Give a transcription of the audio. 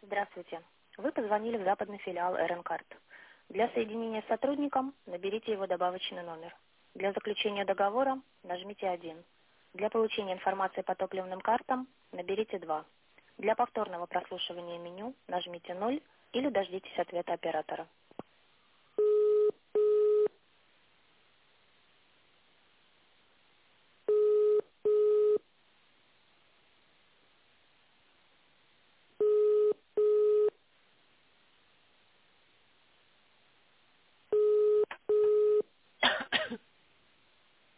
Здравствуйте. Вы позвонили в западный филиал РН-карт. Для соединения с сотрудником наберите его добавочный номер. Для заключения договора нажмите 1. Для получения информации по топливным картам наберите 2. Для повторного прослушивания меню нажмите 0 или дождитесь ответа оператора.